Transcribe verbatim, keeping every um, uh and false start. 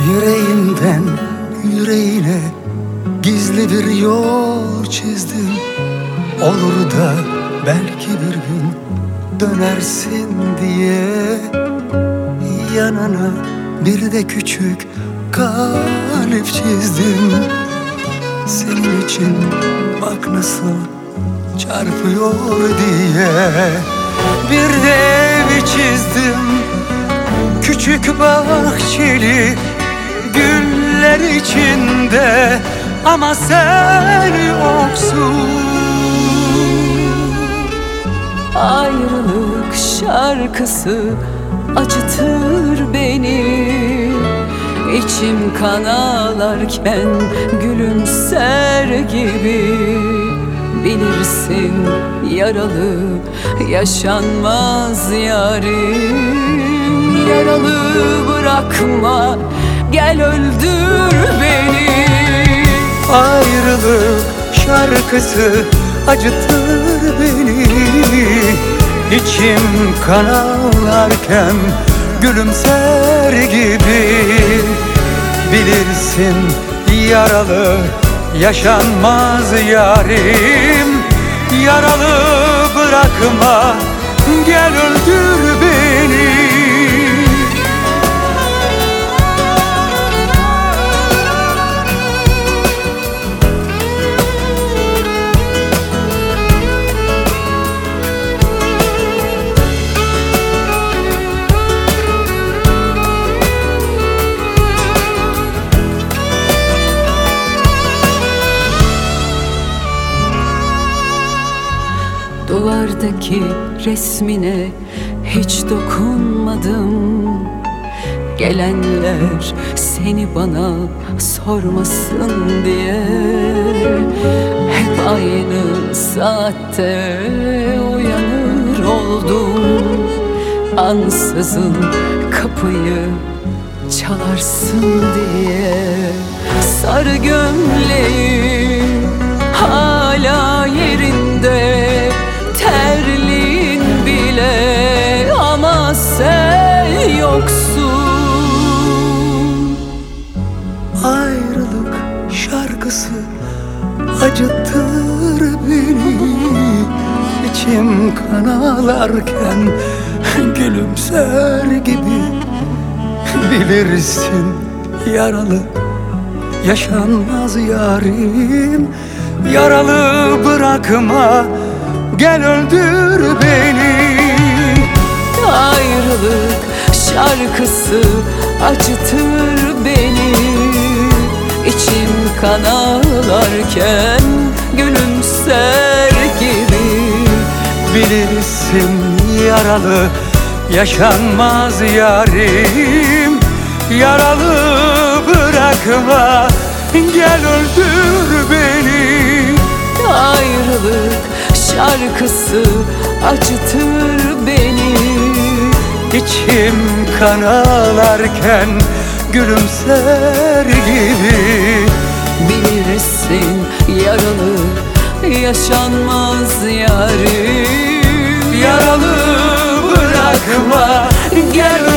Yüreğimden yüreğine gizli bir yol çizdim. Olur da belki bir gün dönersin diye. Yanına bir de küçük kalp çizdim. Senin için bak nasıl çarpıyor diye. Bir de evi çizdim, küçük bahçeli, güller içinde, ama sen yoksun. Ayrılık şarkısı acıtır beni. İçim kan ağlarken gülümser gibi. Bilirsin yaralı yaşanmaz yarim. Yaralı bırakma, gel öldür beni. Ayrılık şarkısı acıtır beni. İçim kan ağlarken gülümser gibi. Bilirsin yaralı yaşanmaz yarim. Yaralı bırakma, gel öldür beni. Duvardaki resmine hiç dokunmadım. Gelenler seni bana sormasın diye. Hep aynı saatte uyanır oldum. Ansızın kapıyı çalarsın diye. Sarı gömleğim hala yerinde, terliğin bile, ama sen yoksun. Ayrılık şarkısı acıtır beni. İçim kan ağlarken gülümser gibi. Bilirsin yaralı yaşanmaz yarim. Yaralı bırakma, gel öldür beni. Ayrılık şarkısı acıtır beni. İçim kan ağlarken gülümser gibi. Bilirsin yaralı yaşanmaz yarim. Yaralı bırakma, gel öldür beni. Ayrılık şarkısı acıtır beni. İçim kan ağlarken gülümser gibi. Bilirsin yaralı yaşanmaz yarim. Yaralı bırakma, gel